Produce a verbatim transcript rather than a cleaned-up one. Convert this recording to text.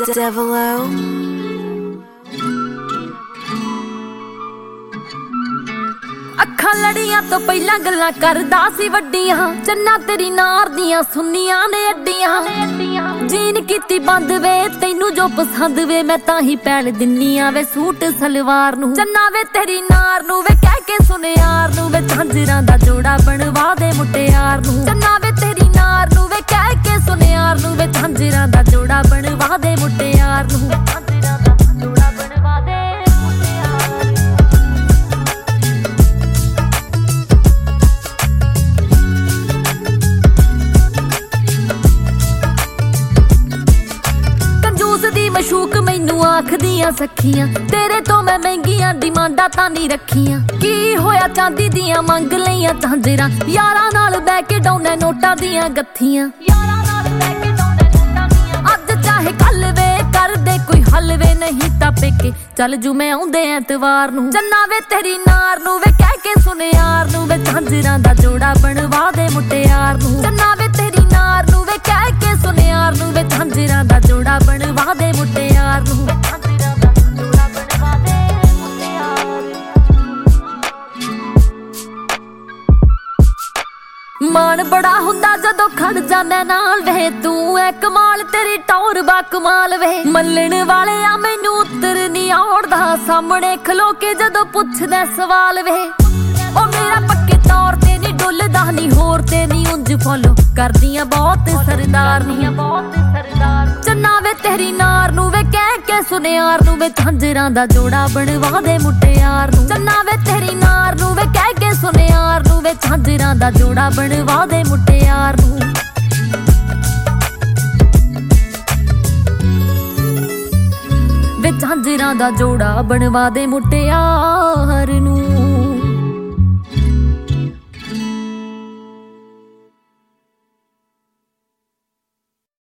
Devilo ਅੱਖਾਂ ਲੜੀਆਂ ਤੋਂ ਪਹਿਲਾਂ ਗੱਲਾਂ ਕਰਦਾ ਸੀ ਵੱਡੀਆਂ ਚੰਨਾ ਤੇਰੀ ਨਾਰ ਦੀਆਂ ਸੁੰਨੀਆਂ ਨੇ ਅੱਡੀਆਂ ਜੀਨ ਕੀਤੀ ਬੰਦ ਵੇ ਤੈਨੂੰ ਜੋ ਪਸੰਦ ਵੇ ਮੈਂ ਤਾਂ ਹੀ ਪੈਲ ਦਿੰਨੀ ਆ ਵੇ ਸੂਟ ਸਲਵਾਰ ਨੂੰ ਚੰਨਾ ਵੇ ਤੇਰੀ ਨਾਰ ਨੂੰ ਵੇ ਕਹਿ ਕੇ ਸੁਨਿਆਰ ਨੂੰ ਵੇ ਝਾਂਜਰਾਂ ਦਾ ਜੋੜਾ ਬਣਵਾ ਦੇ ਮੁਟਿਆਰ ਨੂੰ ਚੰਨਾ ਵੇ ਤੇਰੀ ਨਾਰ ਨੂੰ ਵੇ ਕਹਿ ਕੇ ਸੁਨਿਆਰ ਨੂੰ ਵੇ ਝਾਂਜਰਾਂ ਦਾ ਜੋੜਾ ਬਣਵਾ ਦੇ ਮੁਟਿਆਰ ਨੂੰ ਝਾਂਜਰਾਂ ਦਾ ਜੋੜਾ ਬਣਵਾ ਦੇ ਮਸ਼ੂਕ ਮੈਨੂੰ ਆਖਦੀਆਂ ਸਖੀਆਂ ਤੇਰੇ ਤੋਂ ਮੈਂ ਮਹਿੰਗੀਆਂ ਡਿਮਾਂਡਾਂ ਤਾਂ ਨਹੀਂ ਰੱਖੀਆਂ ਕੀ ਹੋਇਆ ਚਾਂਦੀ ਦੀਆਂ ਮੰਗ ਲਈਆਂ ਝਾਂਜਰਾਂ ਯਾਰਾਂ ਨਾਲ ਬਹਿ ਕੇ ਡਾਉਣੇ ਨੋਟਾਂ ਦੀਆਂ ਗੱਥੀਆਂ ਯਾਰਾਂ ਨਾਲ ਬਹਿ ਕੇ ਡਾਉਣੇ ਨੋਟਾਂ ਦੀਆਂ ਅੱਜ ਚਾਹੇ ਕੱਲ ਵੇ ਕਰਦੇ ਕੋਈ ਹੱਲ ਵੇ ਨਹੀਂ ਤਾਂ ਪੇਕੇ ਚੱਲ ਜੂ ਮੈਂ ਆਉਂਦੇ ਐਤਵਾਰ ਨੂੰ ਚੰਨਾ ਵੇ ਤੇਰੀ ਨਾਰ ਨੂੰ ਵੇ ਕਹਿ ਕੇ ਸੁਨਿਆਰ ਨੂੰ ਵੇ ਝਾਂਜਰਾਂ ਦਾ ਜੋੜਾ ਬਣਵਾ ਦੇ ਮੁਟਿਆਰ ਨੂੰ ਚੰਨਾ ਵੇ ਤੇਰੀ ਨਾਰ ਨੂੰ ਵੇ ਕਹਿ ਕੇ ਸੁਨਿਆਰ ਨੂੰ ਵੇ ਝਾਂਜਰਾਂ ਦਾ ਜੋੜਾ ਬਣਵਾ ਦੇ ਮੁਟਿਆਰ ਨੂੰ ਝਾਂਜਰਾਂ ਦਾ ਜੋੜਾ ਬਣਵਾ ਦੇ ਮੁਟਿਆਰ ਮਾਣ ਬੜਾ ਹੁੰਦਾ ਜਦੋਂ ਖੜ ਜਾਣਾ ਨਾਲ ਵੇ ਤੂੰ ਐ ਕਮਾਲ ਤੇਰੀ ਟੌਰ ਬਾ ਕਮਾਲ ਵੇ ਮੱਲਣ ਵਾਲੇ ਆ ਮੈਨੂੰ ਉੱਤਰ ਨਹੀਂ ਆਉੜਦਾ ਸਾਹਮਣੇ ਖਲੋ ਕੇ ਜਦੋਂ ਪੁੱਛਦਾ ਸਵਾਲ ਵੇ ਉਹ ਮੇਰਾ ਪੱਕੇ ਤੌਰ ਤੇ ਨਹੀਂ ਡੁੱਲਦਾ ਨਹੀਂ ਹੋਰ ਤੇ ਨਹੀਂ ਉਂਝ ਫੋਲੋ ਕਰਦੀਆਂ ਬਹੁਤ ਸਰਦਾਰਨੀਆਂ ਬਹੁਤ ਸਰਦਾਰ ਚੰਨਾ ਵੇ ਤੇਰੀ ਨਾਰ ਨੂੰ ਵੇ ਕਹਿ ਕੇ ਸੁਨਿਆਰ ਨੂੰ ਵੇ ਝਾਂਜਰਾਂ ਦਾ ਜੋੜਾ ਬਣਵਾ ਦੇ ਮੁਟਿਆਰ ਨੂੰ ਚੰਨਾ ਵੇ ਤੇਰੀ ਨਾਰ ਨੂੰ ਵੇ ਕਹਿ ਕੇ ਸੁਨਿਆਰ ਨੂੰ ਵੇ ਝਾਂਜਰਾਂ ਦਾ ਜੋੜਾ ਬਣਵਾ ਦੇ ਮੁਟਿਆਰ ਨੂੰ ਵੇ ਝਾਂਜਰਾਂ ਦਾ ਜੋੜਾ ਬਣਵਾ ਦੇ ਮੁਟਿਆਰ ਨੂੰ।